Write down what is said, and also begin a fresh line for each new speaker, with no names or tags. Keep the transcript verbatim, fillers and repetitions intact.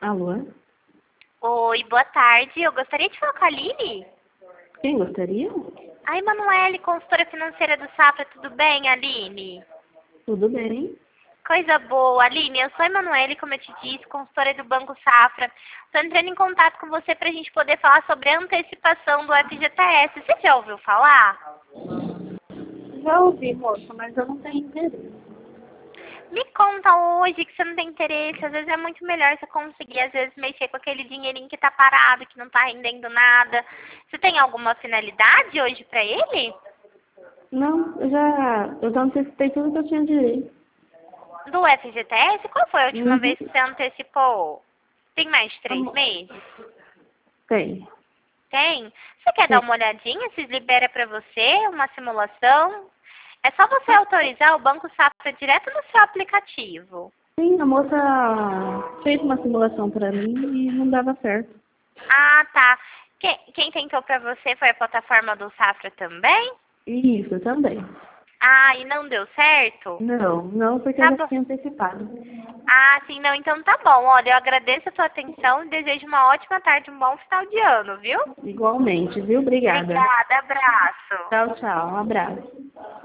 Alô?
Oi, boa tarde. Eu gostaria de falar com a Aline.
Quem gostaria?
A Emanuele, consultora financeira do Safra. Tudo bem, Aline?
Tudo bem?
Coisa boa, Aline. Eu sou a Emanuele, como eu te disse, consultora do Banco Safra. Estou entrando em contato com você para a gente poder falar sobre a antecipação do F G T S. Você já ouviu falar?
Já ouvi, moça, mas eu não tenho interesse.
Me conta hoje que você não tem interesse. Às vezes é muito melhor você conseguir, às vezes, mexer com aquele dinheirinho que está parado, que não está rendendo nada. Você tem alguma finalidade hoje para ele?
Não, eu já, eu já antecipei tudo que eu tinha direito.
Do F G T S? Qual foi a última
Uhum.
vez que você antecipou? Tem mais de três
Amor,
meses?
tem.
Tem? Você quer dar
Tem.
uma olhadinha se libera para você uma simulação? É só você autorizar o Banco Safra direto no seu aplicativo.
Sim, a moça fez uma simulação pra mim e não dava certo.
Ah, tá. Quem, quem tentou para você foi a plataforma do Safra também?
Isso, também.
Ah, e não deu certo?
Não, não, porque eu
Tá
já
bom.
tinha antecipado.
Ah, sim, não, então tá bom. Olha, eu agradeço a sua atenção e desejo uma ótima tarde, um bom final de ano, viu?
Igualmente, viu? Obrigada.
Obrigada, abraço.
Tchau, tchau. Um abraço.